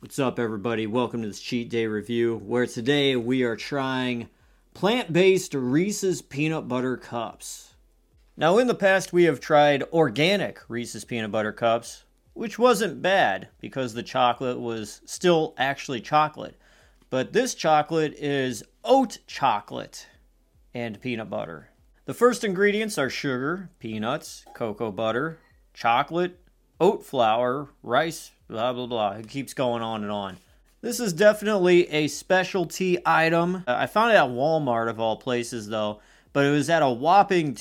What's up, everybody? Welcome to this cheat day review, where today we are trying plant-based Reese's Peanut Butter Cups. Now, in the past, we have tried organic Reese's Peanut Butter Cups, which wasn't bad because the chocolate was still actually chocolate. But this chocolate is oat chocolate and peanut butter. The first ingredients are sugar, peanuts, cocoa butter, chocolate, oat flour, rice, blah, blah, blah. It keeps going on and on. This is definitely a specialty item. I found it at Walmart, of all places, though. But it was at a whopping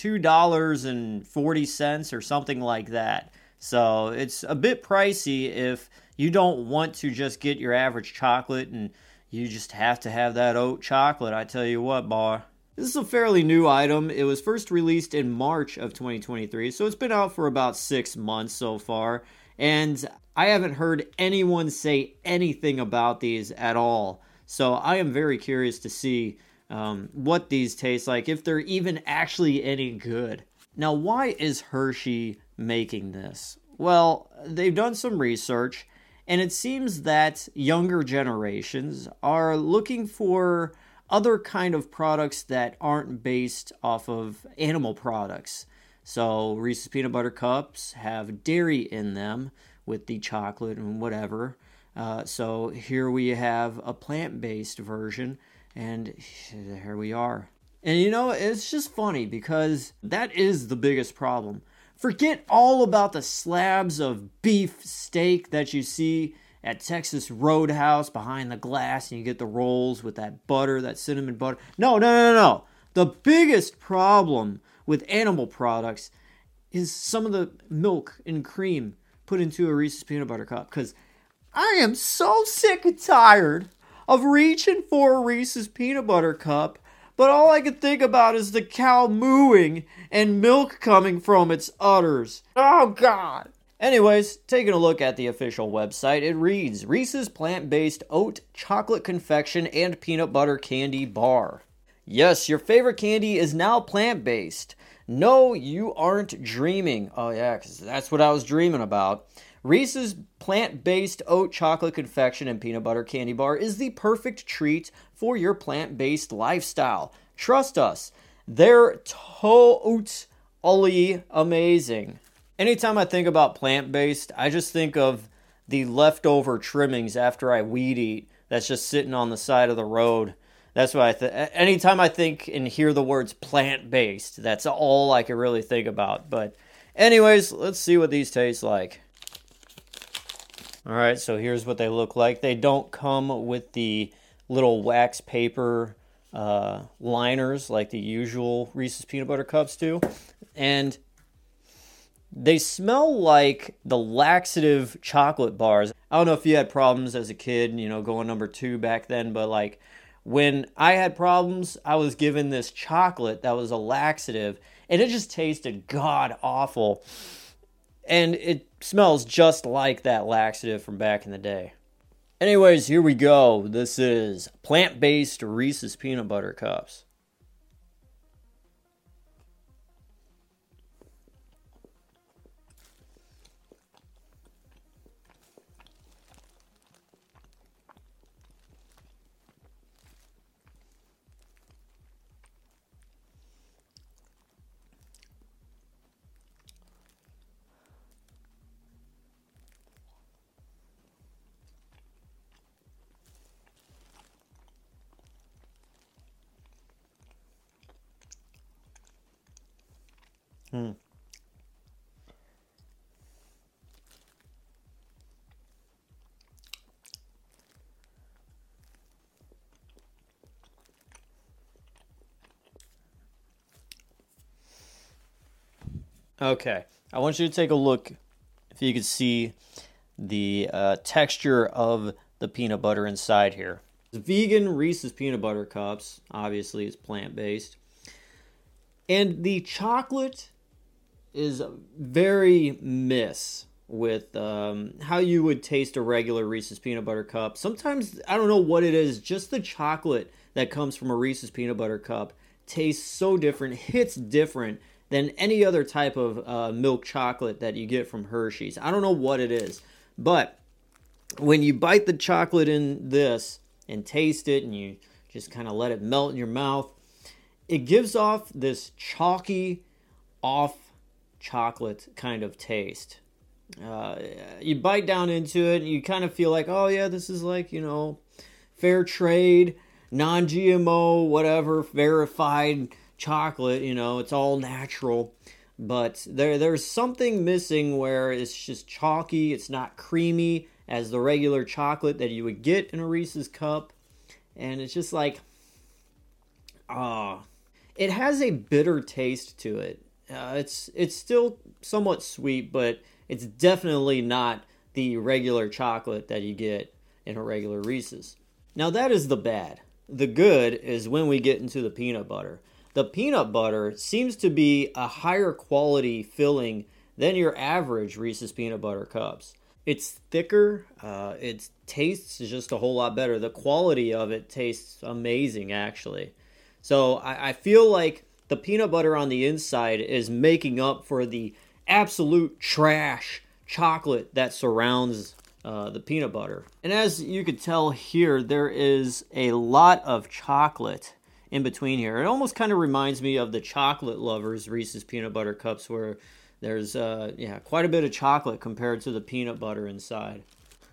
$2.40 or something like that. So it's a bit pricey if you don't want to just get your average chocolate and you just have to have that oat chocolate. I tell you what, boy. This is a fairly new item. It was first released in March of 2023, so it's been out for about 6 months so far. And I haven't heard anyone say anything about these at all. So I am very curious to see what these taste like, if they're even actually any good. Now, why is Hershey making this? Well, they've done some research, and it seems that younger generations are looking for other kind of products that aren't based off of animal products. So Reese's Peanut Butter Cups have dairy in them with the chocolate and whatever. So here we have a plant-based version, and here we are. And you know, it's just funny because that is the biggest problem. Forget all about the slabs of beef steak that you see at Texas Roadhouse behind the glass, and you get the rolls with that butter, that cinnamon butter. No. The biggest problem with animal products is some of the milk and cream put into a Reese's Peanut Butter Cup. Because I am so sick and tired of reaching for a Reese's Peanut Butter Cup, but all I can think about is the cow mooing and milk coming from its udders. Oh, God. Anyways, taking a look at the official website, it reads, Reese's plant-based oat chocolate confection and peanut butter candy bar. Yes, your favorite candy is now plant-based. No, you aren't dreaming. Oh yeah, because that's what I was dreaming about. Reese's plant-based oat chocolate confection and peanut butter candy bar is the perfect treat for your plant-based lifestyle. Trust us, they're totally amazing. Anytime I think about plant-based, I just think of the leftover trimmings after I weed eat that's just sitting on the side of the road. That's what I think. Anytime I think and hear the words plant-based, that's all I can really think about. But anyways, let's see what these taste like. Alright, so here's what they look like. They don't come with the little wax paper liners like the usual Reese's Peanut Butter Cups do. And they smell like the laxative chocolate bars. I don't know if you had problems as a kid, going number 2 back then, but like when I had problems, I was given this chocolate that was a laxative, and it just tasted god awful. And it smells just like that laxative from back in the day. Anyways, here we go. This is plant-based Reese's Peanut Butter Cups. Hmm. Okay, I want you to take a look if you can see the texture of the peanut butter inside here. Vegan Reese's Peanut Butter Cups, obviously it's plant-based. And the chocolate is very with how you would taste a regular Reese's Peanut Butter Cup. Sometimes, I don't know what it is, just the chocolate that comes from a Reese's Peanut Butter Cup tastes so different, hits different than any other type of milk chocolate that you get from Hershey's. I don't know what it is, but when you bite the chocolate in this and taste it and you just kind of let it melt in your mouth, it gives off this chalky, off chocolate kind of taste. You bite down into it and you kind of feel like, oh yeah, this is like, fair trade, non-GMO, whatever, verified chocolate, it's all natural. But there's something missing where it's just chalky, it's not creamy as the regular chocolate that you would get in a Reese's cup. And it's just like, it has a bitter taste to it. It's still somewhat sweet, but it's definitely not the regular chocolate that you get in a regular Reese's. Now that is the bad. The good is when we get into the peanut butter. The peanut butter seems to be a higher quality filling than your average Reese's peanut butter cups. It's thicker, it tastes just a whole lot better. The quality of it tastes amazing, actually. So I feel like the peanut butter on the inside is making up for the absolute trash chocolate that surrounds the peanut butter. And as you could tell here, there is a lot of chocolate in between here. It almost kind of reminds me of the Chocolate Lovers Reese's peanut butter cups, where there's quite a bit of chocolate compared to the peanut butter inside.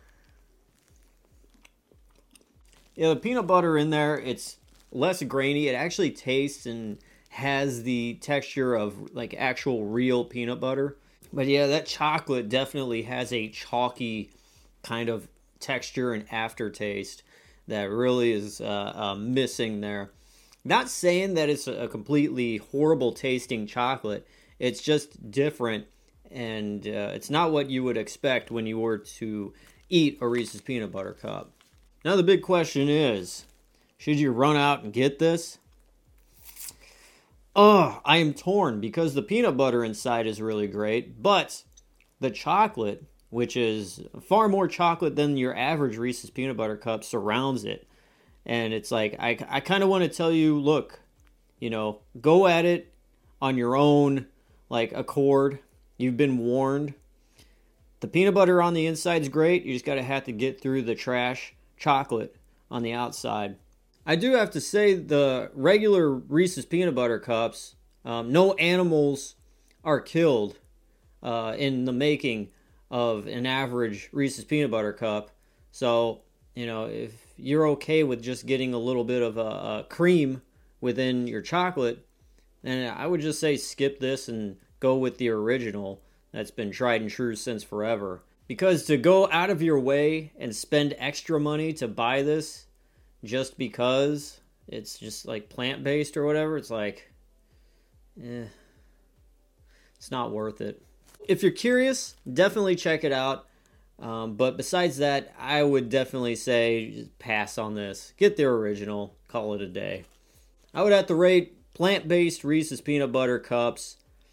Yeah, the peanut butter in there, it's less grainy. It actually tastes and has the texture of like actual real peanut butter. But yeah, that chocolate definitely has a chalky kind of texture and aftertaste that really is missing there. Not saying that it's a completely horrible tasting chocolate. It's just different, and it's not what you would expect when you were to eat a Reese's peanut butter cup. Now the big question is, should you run out and get this? I am torn because the peanut butter inside is really great, but the chocolate, which is far more chocolate than your average Reese's peanut butter cup, surrounds it. And it's like, I kind of want to tell you, look, go at it on your own, like, accord. You've been warned. The peanut butter on the inside is great. You just got to have to get through the trash chocolate on the outside. I do have to say, the regular Reese's peanut butter cups, no animals are killed in the making of an average Reese's peanut butter cup. So, if you're okay with just getting a little bit of a cream within your chocolate, then I would just say skip this and go with the original that's been tried and true since forever. Because to go out of your way and spend extra money to buy this just because it's just like plant-based or whatever, it's like, it's not worth it. If you're curious, definitely check it out. But besides that, I would definitely say just pass on this. Get the original. Call it a day. I would have to rate plant-based Reese's peanut butter cups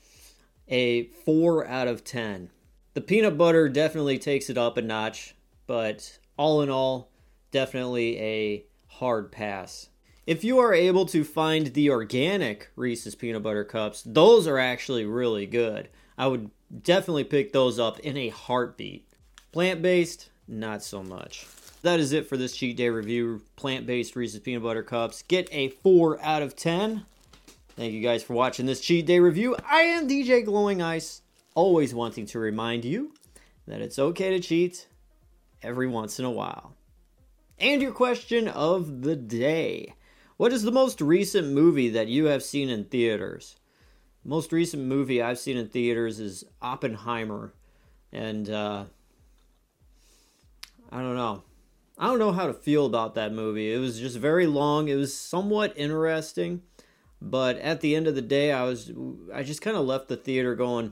a 4 out of 10. The peanut butter definitely takes it up a notch, but all in all, definitely a hard pass. If you are able to find the organic Reese's peanut butter cups, those are actually really good. I would definitely pick those up in a heartbeat. Plant-based, not so much. That is it for this cheat day review. Plant-based Reese's peanut butter cups. Get a 4 out of 10. Thank you guys for watching this cheat day review. I am DJ Glowing Ice, always wanting to remind you that it's okay to cheat every once in a while. And your question of the day. What is the most recent movie that you have seen in theaters? The most recent movie I've seen in theaters is Oppenheimer. And, I don't know. I don't know how to feel about that movie. It was just very long. It was somewhat interesting. But at the end of the day, I just kind of left the theater going,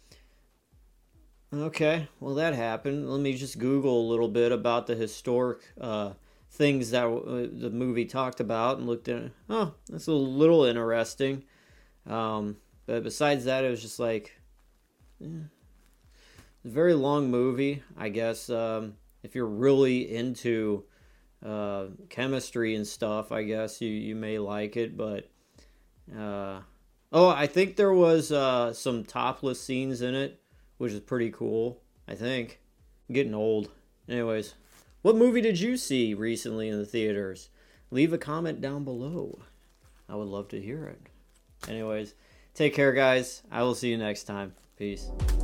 okay, well that happened. Let me just Google a little bit about the historic things that the movie talked about and looked at. Oh, that's a little interesting. But besides that, it was just like, it's a very long movie, I guess. If you're really into chemistry and stuff, I guess you may like it. But I think there was some topless scenes in it, which is pretty cool. I think. I'm getting old. Anyways, What movie did you see recently in the theaters? Leave a comment down below. I would love to hear it. Anyways, take care, guys. I will see you next time. Peace.